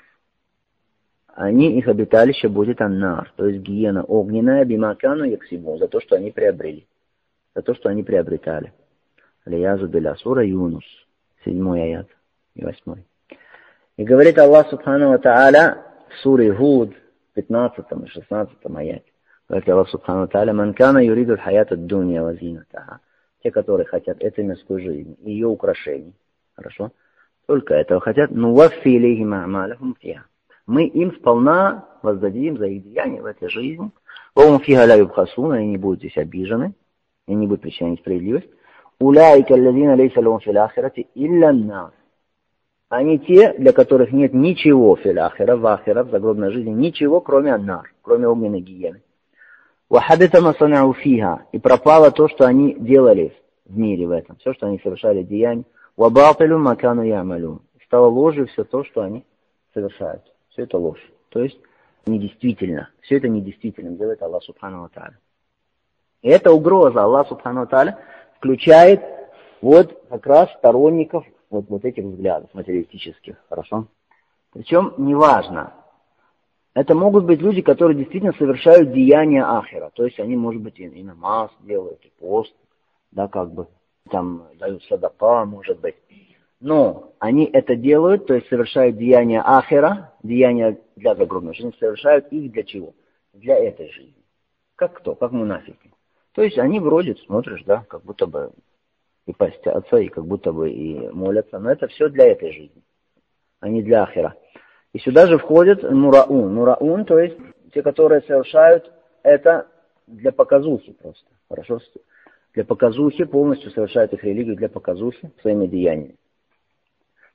[SPEAKER 1] Они, их обиталище будет аннар, то есть гиена огненная, бимакану яксибун, за то, что они приобрели, за то, что они приобретали. Алиязу биля, сура Юнус, седьмой аят и восьмой. И говорит Аллах Субхану ва Тааля в суре Худ, пятнадцатом и шестнадцатом аяте. Говорит Аллах Субхану ва Тааля: «Ман кана юриду хаята дунья ва зинатаха». Те, которые хотят этой мирской жизни и ее украшений. Хорошо? Только этого хотят. «Ну ваффи илейхим а'малахум фиха». Мы им сполна воздадим за их деяния в этой жизни. «Ва фиха ла юбхасуна», и не будут здесь обижены, и не будут причинять несправедливость. «Улаика аллазина лейса лахум фил ахирати илля ан-нар». Они те, для которых нет ничего фил ахира, в ахира, в загробной жизни, ничего, кроме аннар, кроме огненной гиены. «Вахабита ма санау фиха», и пропало то, что они делали в мире в этом, все, что они совершали деяния. «Ва батилу ма кану я'малун», стало ложью все то, что они совершают. Все это ложь. То есть недействительно. Все это недействительным делает Аллах Субхану ва Тааля. И эта угроза Аллах Субхану ва Тааля включает вот как раз сторонников вот, вот этих взглядов материалистических. Хорошо? Причем неважно. Это могут быть люди, которые действительно совершают деяния ахира. То есть они, может быть, и, и намаз делают, и пост, да, как бы, там, дают садака, может быть. Но они это делают, то есть совершают деяния ахира, деяния для загробной жизни, совершают их для чего? Для этой жизни. Как кто? Как мунафики. То есть они вроде, смотришь, да, как будто бы и постятся, и как будто бы и молятся, но это все для этой жизни, а не для ахира. И сюда же входят нураун. Нураун, то есть те, которые совершают это для показухи просто. Хорошо? Для показухи, полностью совершают их религию для показухи своими деяниями.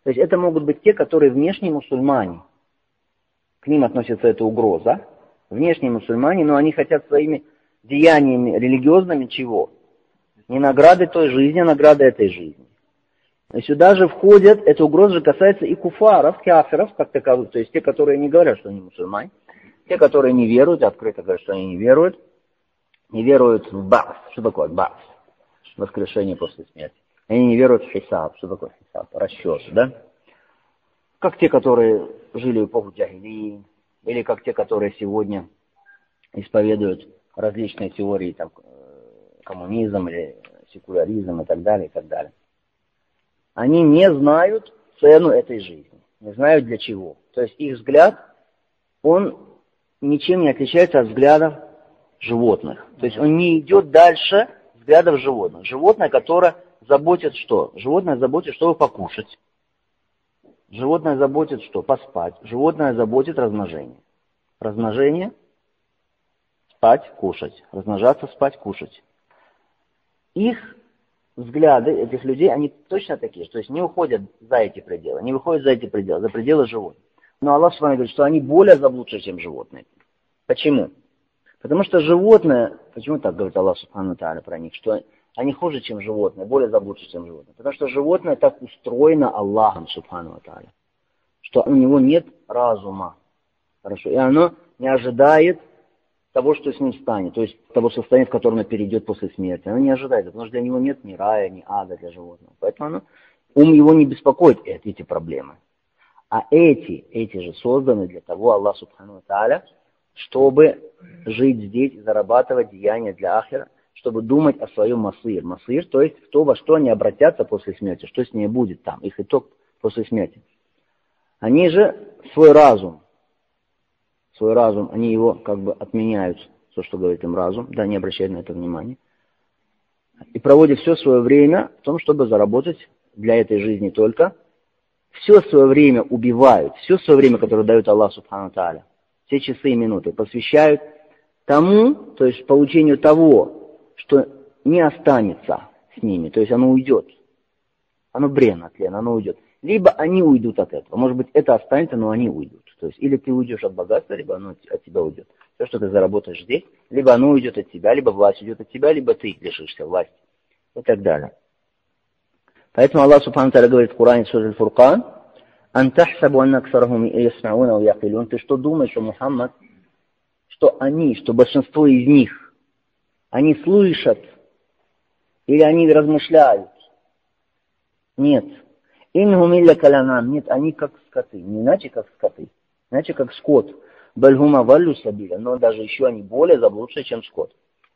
[SPEAKER 1] То есть это могут быть те, которые внешние мусульмане. К ним относится эта угроза. Внешние мусульмане, но они хотят своими деяниями религиозными чего? Не награды той жизни, а награды этой жизни. И сюда же входят, эта угроза же касается и куфаров, кафиров, как таковых, то есть те, которые не говорят, что они мусульмане, те, которые не веруют, открыто говорят, что они не веруют, не веруют в ба'с. Что такое ба'с? Воскрешение после смерти. Они не веруют в хисаб. Что такое хисаб? Расчет, да? Как те, которые жили в эпоху джахилии, или как те, которые сегодня исповедуют различные теории, там, коммунизм или секуляризм и так далее, и так далее. Они не знают цену этой жизни, не знают для чего. То есть их взгляд, он ничем не отличается от взглядов животных. То есть он не идет дальше взглядов животных. Животное, которое заботит что? Животное заботит, чтобы покушать. Животное заботит что? Поспать. Животное заботит размножение. Размножение, спать, кушать. Размножаться, спать, кушать. Их взгляды этих людей, они точно такие, то есть не уходят за эти пределы, не выходят за эти пределы, за пределы животных. Но Аллах с вами говорит, что они более заблудшие, чем животные. Почему? Потому что животное, почему так говорит Аллах Субхану Тааля про них, что они хуже, чем животные, более заблудшие, чем животные. Потому что животное так устроено Аллахом Субхану Тааля, что у него нет разума. Хорошо. И оно не ожидает того, что с ним станет, то есть того состояния, в котором оно перейдет после смерти. Оно не ожидает, потому что для него нет ни рая, ни ада для животного. Поэтому оно, ум его не беспокоит эти проблемы. А эти, эти же созданы для того, Аллах Субхану Тааля, чтобы жить здесь и зарабатывать деяния для ахира, чтобы думать о своем масыр. Масыр, то есть то, во что они обратятся после смерти, что с ней будет там, их итог после смерти. Они же свой разум, свой разум, они его как бы отменяют, то, что говорит им разум, да, не обращают на это внимания, и проводят все свое время в том, чтобы заработать для этой жизни только. Все свое время убивают, все свое время, которое дает Аллах Субхану Тааля, все часы и минуты посвящают тому, то есть получению того, что не останется с ними, то есть оно уйдет. Оно бренно, тлен, оно уйдет. Либо они уйдут от этого. Может быть, это останется, но они уйдут. То есть, или ты уйдешь от богатства, либо оно от тебя уйдет. Все, что ты заработаешь здесь, либо оно уйдет от тебя, либо власть уйдет от тебя, либо ты лишишься власти. И так далее. Поэтому Аллах Субхану Тааля говорит в Коране, Сура Аль-Фуркан, «Ан тахсабу анна аксарахум ясмауна ва якилун». Ты что думаешь, что Мухаммад, что они, что большинство из них, они слышат или они размышляют? Нет. Инхум илля калянам. Нет, они как скоты. Не иначе как скоты, иначе как скот. Бальгума валлю сабиля. Но даже еще они более заблудшие, чем скот.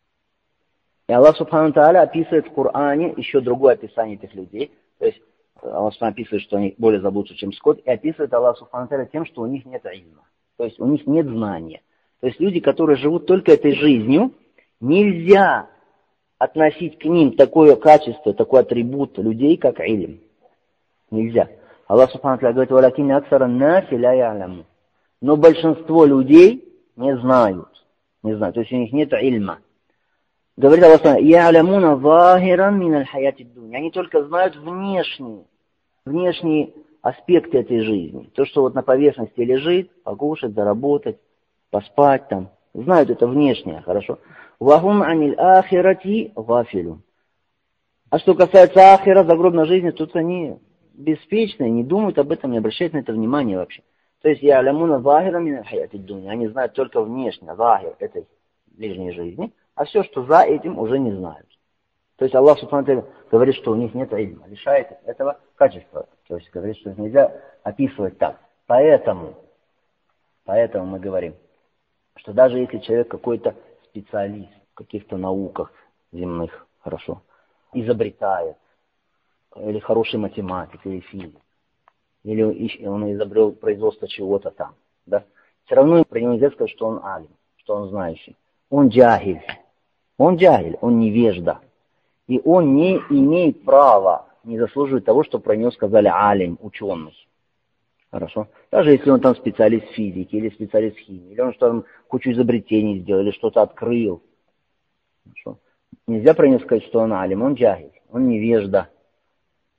[SPEAKER 1] И Аллах Субхану Тааля описывает в Коране еще другое описание этих людей. То есть Аллах Субхану описывает, что они более заблудшие, чем скот. И описывает Аллах Субхану Тааля тем, что у них нет ильма. То есть у них нет знания. То есть люди, которые живут только этой жизнью, нельзя относить к ним такое качество, такой атрибут людей, как илм. Нельзя. Аллах Субхану Тааля говорит, «Валакинни аксара наси ля я'ламу». Но большинство людей не знают. Не знают. То есть у них нет ильма. Говорит Аллах Субхану Тааля, «Я'ламуна захиран мин аль-хаяти дунья». Они только знают внешние, внешние аспекты этой жизни. То, что вот на поверхности лежит, покушать, заработать, поспать там. Знают это внешнее, хорошо. «Вахум аниль ахирати гафилун». А что касается ахира, загробной жизни, тут они беспечные, не думают об этом, не обращают на это внимания вообще. То есть я'ламуна захира мин аль-хаяти дунья. Они знают только внешне, захир этой ближней жизни, а все, что за этим, уже не знают. То есть Аллах Субхану Тааля говорит, что у них нет ильма, лишает этого качества. То есть говорит, что их нельзя описывать так. Поэтому, поэтому мы говорим, что даже если человек какой-то специалист в каких-то науках земных, хорошо, изобретает, или хороший математик, или физик, или он изобрел производство чего-то там, да, все равно про него нельзя сказать, что он алим, что он знающий. Он джахиль. Он джахиль, он невежда. И он не имеет права, не заслуживает того, что про него сказали алим, ученый. Хорошо? Даже если он там специалист физики, или специалист химии, или он что там кучу изобретений сделал, или что-то открыл. Хорошо? Нельзя про него сказать, что он алим, он джахиль, он невежда.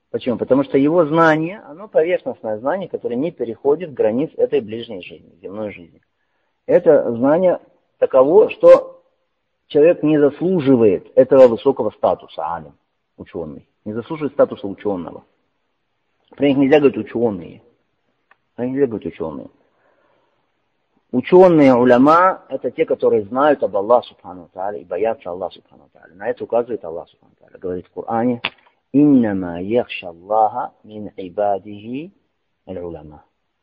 [SPEAKER 1] Почему? Потому что его знание, оно поверхностное знание, которое не переходит границ этой ближней жизни, земной жизни. Это знание таково, что человек не заслуживает этого высокого статуса, алим, ученый. Не заслуживает статуса ученого. Про них нельзя говорить ученые. Про них нельзя говорить ученые. Ученые, уляма, это те, которые знают об Аллахе Субхану ва Тааля и боятся Аллаха Субхану ва Тааля. На это указывает Аллах Субхану ва Тааля. Говорит в Коране: «Иннама яхша Аллаха мин ибадихи аль-уляма».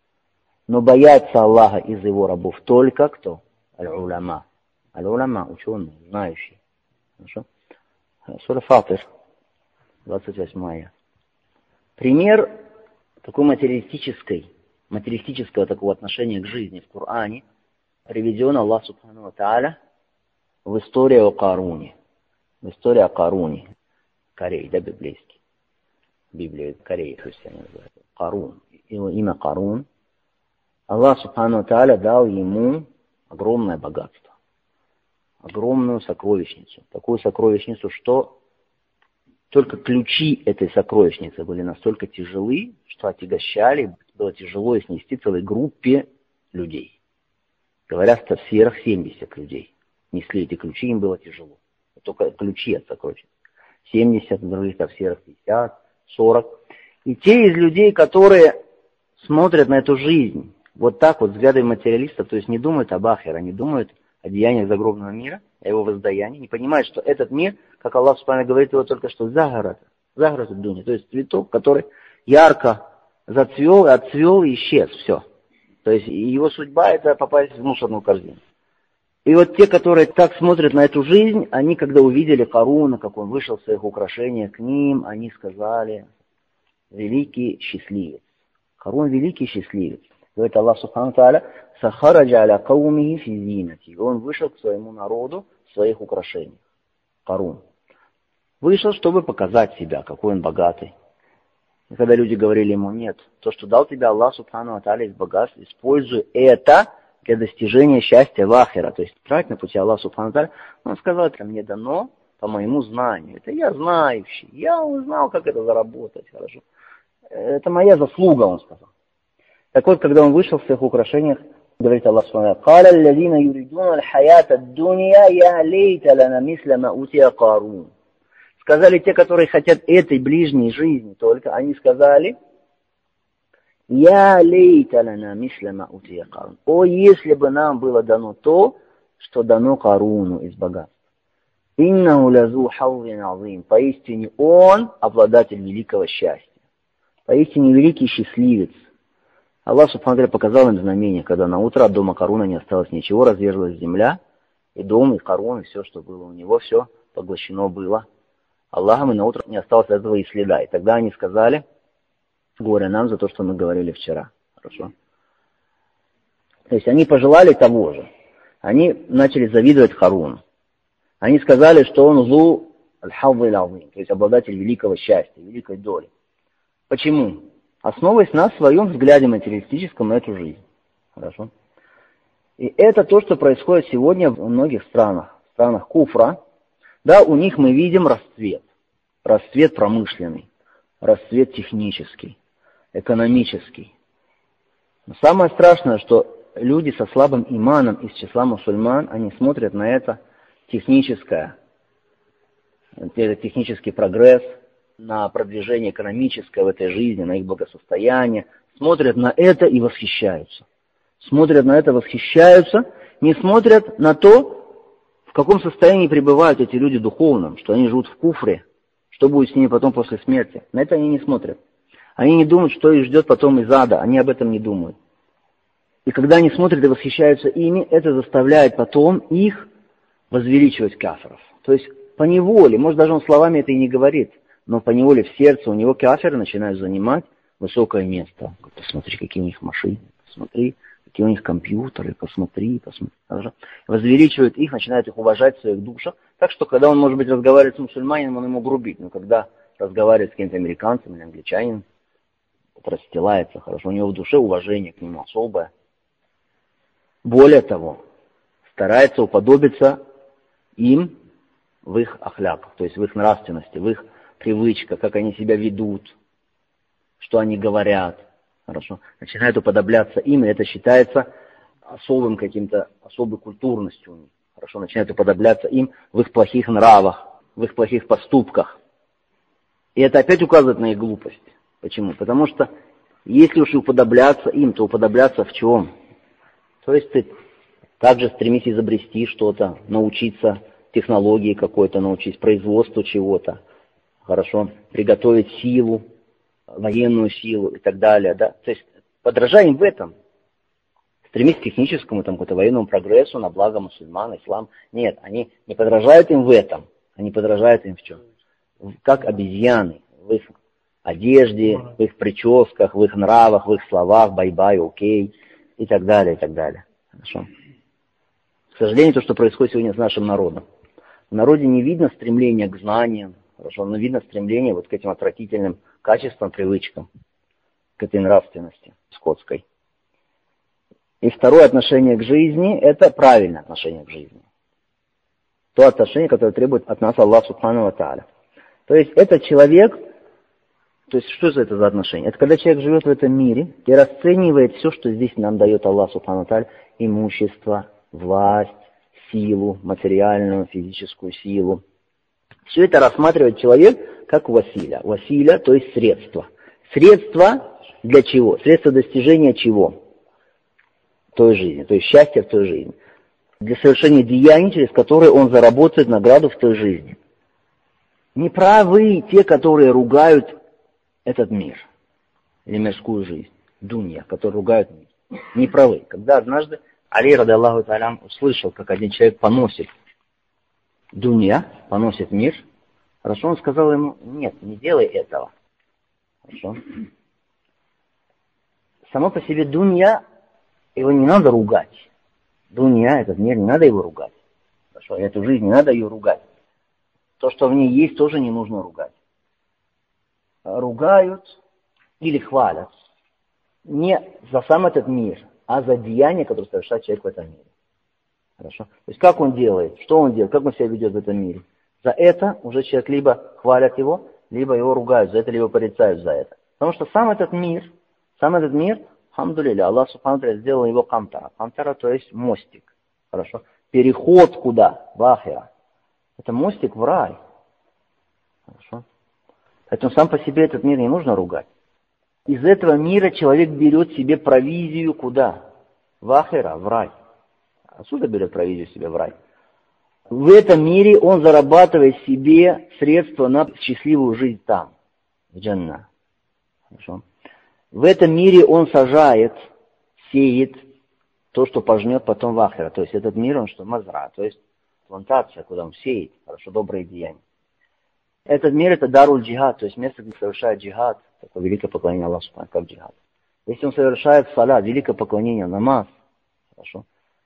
[SPEAKER 1] Но боятся Аллаха из его рабов только кто? Аль-уляма. Аль-уляма, ученые, знающие. Хорошо? Сура Фатир, двадцать восьмая. Пример такой материалистической, материалистического такого отношения к жизни в Коране приведен Аллах Субхану ва Тааля в истории о Каруне. В истории о Каруне. Корей, да, библейский. Библия Кореи, христиане называют. Карун. Его имя Карун. Аллах Субхану ва Тааля дал ему огромное богатство. Огромную сокровищницу. Такую сокровищницу, что только ключи этой сокровищницы были настолько тяжелы, что отягощали, было тяжело их нести целой группе людей. Говорят, в тафсирах семьдесят людей несли эти ключи, им было тяжело. Только ключи от сокровищницы. семьдесят, в других тафсирах пятьдесят, сорок. И те из людей, которые смотрят на эту жизнь вот так вот, взглядом материалистов, то есть не думают об ахире, не думают о деяниях загробного мира, о его воздаянии, не понимают, что этот мир, как Аллах Субхану говорит его только что, загород, загород дуни, то есть цветок, который ярко зацвел, отцвел и исчез, все. То есть его судьба — это попасть в мусорную корзину. И вот те, которые так смотрят на эту жизнь, они, когда увидели Каруна, как он вышел в своих украшениях к ним, они сказали: великий счастливец. Карун — великий счастливец. Говорит Аллах Субхану Тааля: «Сахараджа аля каумихи фи зинати». И он вышел к своему народу в своих украшениях. Карун. Вышел, чтобы показать себя, какой он богатый. И когда люди говорили ему: нет, то, что дал тебе Аллах Субхану Тааля из богатства, используй это для достижения счастья в ахира. То есть трать на пути Аллаха Субхану Тааля. Он сказал: это мне дано по моему знанию. Это я знающий. Я узнал, как это заработать. Хорошо. Это моя заслуга, он сказал. Так вот, когда он вышел в своих украшениях, говорит Аллах Субхану Тааля: «Каля аллазина юридуна аль-хаята ад-дунья я лейта лана мисля ма утия Карун». Сказали те, которые хотят этой ближней жизни только, они сказали: «Я лейта лана мисля ма утия Карун». О, если бы нам было дано то, что дано Каруну из богатства. «Иннаху лазу хаввин азим». Поистине он обладатель великого счастья. Поистине великий счастливец. Аллах Субхану Тааля показал им знамение, когда на утро от дома Каруна не осталось ничего, разверзлась земля, и дом, и Карун, и все, что было у него, все поглощено было Аллахом, и на утро не осталось этого и следа. И тогда они сказали: горе нам за то, что мы говорили вчера. Хорошо? То есть они пожелали того же. Они начали завидовать Харуну. Они сказали, что он зу аль-хаввы аль-азим, то есть обладатель великого счастья, великой доли. Почему? Основываясь на своем взгляде материалистическом на эту жизнь. Хорошо? И это то, что происходит сегодня в многих странах. В странах куфра. Да, у них мы видим расцвет. Расцвет промышленный. Расцвет технический. Экономический. Но самое страшное, что люди со слабым иманом из числа мусульман, они смотрят на это техническое, это технический прогресс, на продвижение экономическое в этой жизни, на их благосостояние, смотрят на это и восхищаются. Смотрят на это, восхищаются, не смотрят на то, в каком состоянии пребывают эти люди духовном, что они живут в куфре, что будет с ними потом после смерти. На это они не смотрят. Они не думают, что их ждет потом из ада, они об этом не думают. И когда они смотрят и восхищаются ими, это заставляет потом их возвеличивать кафиров. То есть поневоле, может даже он словами это и не говорит, но поневоле в сердце у него кафиры начинают занимать высокое место. Посмотри, какие у них машины, посмотри, какие у них компьютеры, посмотри, посмотри. Возвеличивают их, начинают их уважать в своих душах. Так что, когда он, может быть, разговаривает с мусульманином, он ему грубит. Но когда разговаривает с каким-то американцем или англичанином, это расстилается хорошо. У него в душе уважение к нему особое. Более того, старается уподобиться им в их ахляках, то есть в их нравственности, в их привычках, как они себя ведут. что они говорят, хорошо, начинают уподобляться им, и это считается особым каким-то, особой культурностью у них, хорошо, начинают уподобляться им в их плохих нравах, в их плохих поступках. И это опять указывает на их глупость. Почему? Потому что если уж уподобляться им, то уподобляться в чем? То есть ты также стремись изобрести что-то, научиться технологии какой-то, научиться производству чего-то, хорошо, приготовить силу, военную силу и так далее, да. То есть подражай им в этом. Стремись к техническому, там, какому-то военному прогрессу на благо мусульман, ислам. Нет, они не подражают им в этом, они подражают им в чем? Как обезьяны, в их одежде, в их прическах, в их нравах, в их словах, бай-бай, окей, и так далее, и так далее. Хорошо. К сожалению, то, что происходит сегодня с нашим народом. В народе не видно стремления к знаниям, хорошо, но видно стремление вот к этим отвратительным качествам, привычкам, к этой нравственности скотской. И второе отношение к жизни – это правильное отношение к жизни. То отношение, которое требует от нас Аллах Субхану ва Тааля. То есть этот человек, то есть что же это за отношение? Это когда человек живет в этом мире и расценивает все, что здесь нам дает Аллах Субхану ва Тааля, имущество, власть, силу, материальную, физическую силу. Все это рассматривает человек как василя. Василя, то есть средство. Средство для чего? Средство достижения чего? Той жизни, то есть счастья в той жизни. Для совершения деяний, через которые он заработает награду в той жизни. Неправы те, которые ругают этот мир, или мирскую жизнь, дунья, которые ругают мир. Неправы. Когда однажды Али, ради Аллаху та'аля, услышал, как один человек поносит дунья, поносит мир, хорошо, он сказал ему: нет, не делай этого. Хорошо. Само по себе дунья, его не надо ругать. Дунья, этот мир, не надо его ругать. Хорошо, эту жизнь не надо ее ругать. То, что в ней есть, тоже не нужно ругать. Ругают или хвалят не за сам этот мир, а за деяния, которые совершает человек в этом мире. Хорошо? То есть как он делает, что он делает, как он себя ведет в этом мире. За это уже человек либо хвалят его, либо его ругают за это, либо порицают за это. Потому что сам этот мир, сам этот мир, хамдулилля, Аллах Субхану ва Тааля сделал его камтара. Камтара, то есть мостик. Хорошо? Переход куда? В ахира. Это мостик в рай. Хорошо? Поэтому сам по себе этот мир не нужно ругать. Из этого мира человек берет себе провизию куда? В ахира, в рай. Отсюда берет провизию себе в рай. В этом мире он зарабатывает себе средства на счастливую жизнь там, в джанна. Хорошо? В этом мире он сажает, сеет то, что пожнет потом в ахира. То есть этот мир, он что? Мазра, то есть плантация, куда он сеет, хорошо, добрые деяния. Этот мир — это даруль джихад, то есть место, где совершает джихад, такое великое поклонение Аллаху Субхану, как джихад. Если он совершает салат, великое поклонение, намаз, хорошо,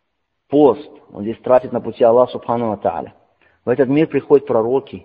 [SPEAKER 1] пост, он здесь тратит на пути Аллаха Субхану ва Тааля. В этот мир приходят пророки,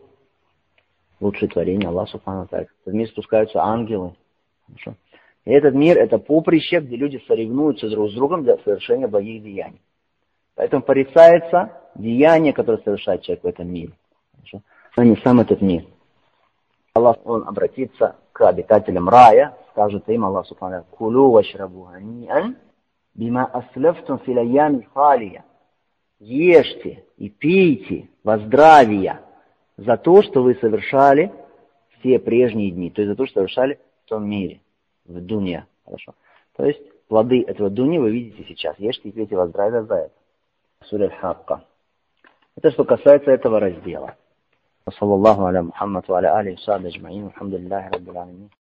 [SPEAKER 1] лучшие творения Аллаха Субхану ва Тааля. В этот мир спускаются ангелы, хорошо. И этот мир — это поприще, где люди соревнуются друг с другом для совершения благих деяний. Поэтому порицается деяние, которое совершает человек в этом мире. Хорошо? А не сам этот мир. Аллах, он обратится к обитателям рая, скажет им Аллах Субхану: «Кулу вашрабу хани'ан бима аслафтум фил айями халия». Ешьте и пейте во здравие за то, что вы совершали все прежние дни, то есть за то, что совершали в том мире, в дунья. Хорошо. То есть плоды этого дуньи вы видите сейчас. Ешьте и пейте во здравие за это. Сура Аль-Хакка. Это что касается этого раздела. Саллаллаху аля Мухаммад ва аля алихи ва сахбихи аджмаин. Алхамдулиллахи раббил аламин.